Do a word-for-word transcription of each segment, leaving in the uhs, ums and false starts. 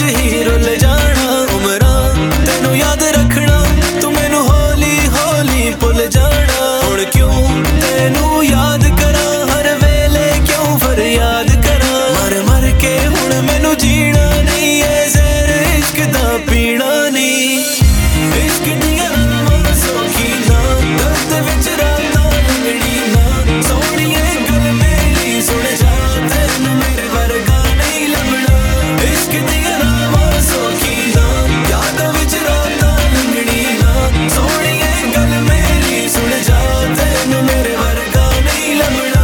ही rule जाना उमरां तेनू याद रखना तू मैनू हौली हौली भुल जाना हुण क्यों तेनू याद करा हर वेले क्यों फरियाद करा मर मर के हुण मैनू जीना नहीं है ज़हर इश्क दा पीना नहीं इश्क दियां राहां सौखी ना दर्द विच रातां लंघणी ना सोहणीए गल मेरी सुण जा तैनू मेरे वर्गा नहीं लभना इश्क दियां राहां सौखी ना यादां विच रातां लंघणी ना सोहणीए गल मेरी सुण जा तैनू मेरे वर्गा नहीं लभना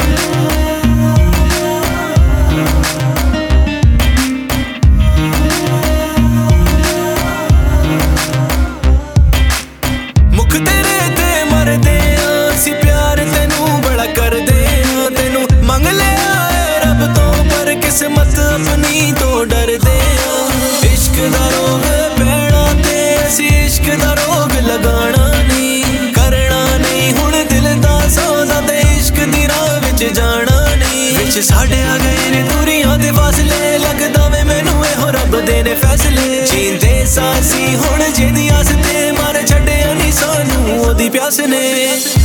मुख तेरे ते मरदे सी प्यार तेनू बड़ा करदे तेनू मंग लिया है रब तो पर किस्मत अपनी तो डरदे इश्क दा रोग पैना ते असी इश्क दा रोग लगाना नहीं करना नहीं हुण दिल दा सौदा ते इश्क दी राह विच जाना नहीं विच साडे आ गए ने दूरियां दे फासले लगदा वे मैनू एहो रब दे ने फैसले जींदे सासी हुण जेदी आस ते मार छड्डिया नहीं सानू ओदी प्यास ने।